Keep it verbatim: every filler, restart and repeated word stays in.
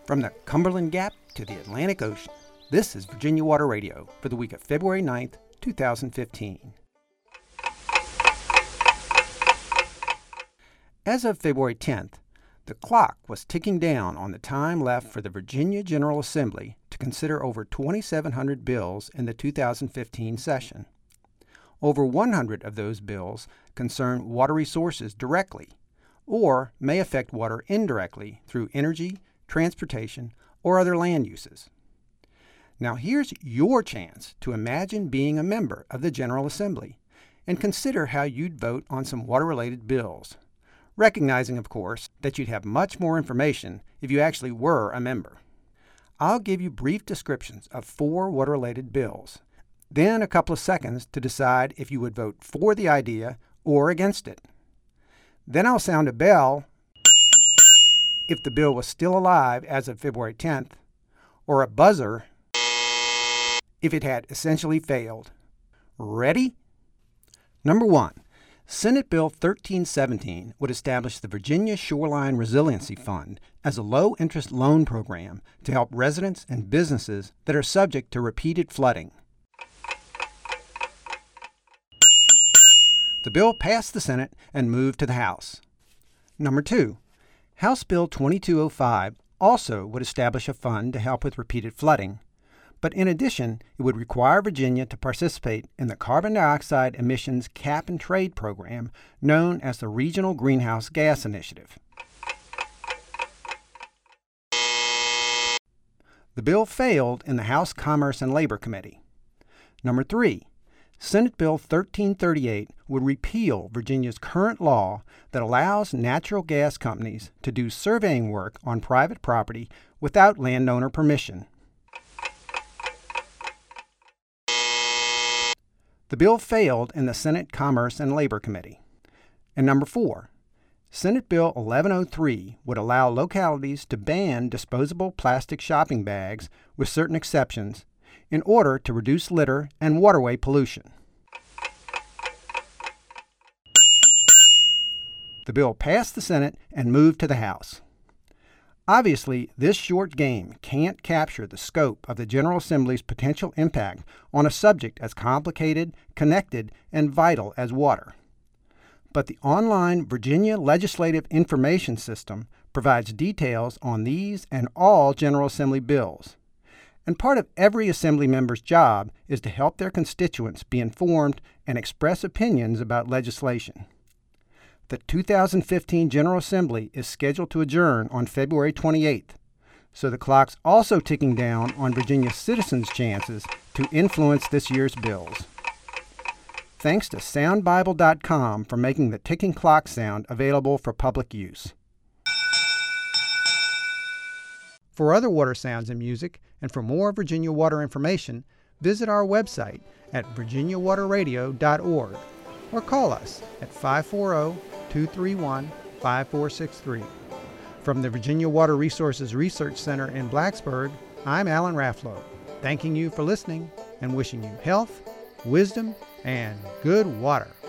From the Cumberland Gap to the Atlantic Ocean, this is Virginia Water Radio for the week of February ninth, two thousand fifteen. As of February tenth, the clock was ticking down on the time left for the Virginia General Assembly to consider over twenty-seven hundred bills in the two thousand fifteen session. Over one hundred of those bills concern water resources directly, or may affect water indirectly through energy, transportation, or other land uses. Now here's your chance to imagine being a member of the General Assembly and consider how you'd vote on some water-related bills, recognizing, of course, that you'd have much more information if you actually were a member. I'll give you brief descriptions of four water-related bills, then a couple of seconds to decide if you would vote for the idea or against it. Then I'll sound a bell if the bill was still alive as of February tenth, or a buzzer if it had essentially failed. Ready? Number one, Senate Bill thirteen seventeen would establish the Virginia Shoreline Resiliency Fund as a low-interest loan program to help residents and businesses that are subject to repeated flooding. The bill passed the Senate and moved to the House. Number two, House Bill twenty-two oh five also would establish a fund to help with repeated flooding, but in addition, it would require Virginia to participate in the carbon dioxide emissions cap and trade program known as the Regional Greenhouse Gas Initiative. The bill failed in the House Commerce and Labor Committee. Number three, Senate Bill thirteen thirty-eight would repeal Virginia's current law that allows natural gas companies to do surveying work on private property without landowner permission. The bill failed in the Senate Commerce and Labor Committee. And number four, Senate Bill eleven oh three would allow localities to ban disposable plastic shopping bags with certain exceptions in order to reduce litter and waterway pollution. The bill passed the Senate and moved to the House. Obviously, this short game can't capture the scope of the General Assembly's potential impact on a subject as complicated, connected, and vital as water. But the online Virginia Legislative Information System provides details on these and all General Assembly bills. And part of every Assembly member's job is to help their constituents be informed and express opinions about legislation. The two thousand fifteen General Assembly is scheduled to adjourn on February twenty-eighth, so the clock's also ticking down on Virginia citizens' chances to influence this year's bills. Thanks to sound bible dot com for making the ticking clock sound available for public use. For other water sounds and music, and for more Virginia water information, visit our website at virginia water radio dot org or call us at five four zero, two three one, five four six three. From the Virginia Water Resources Research Center in Blacksburg, I'm Alan Rafflow, thanking you for listening and wishing you health, wisdom, and good water.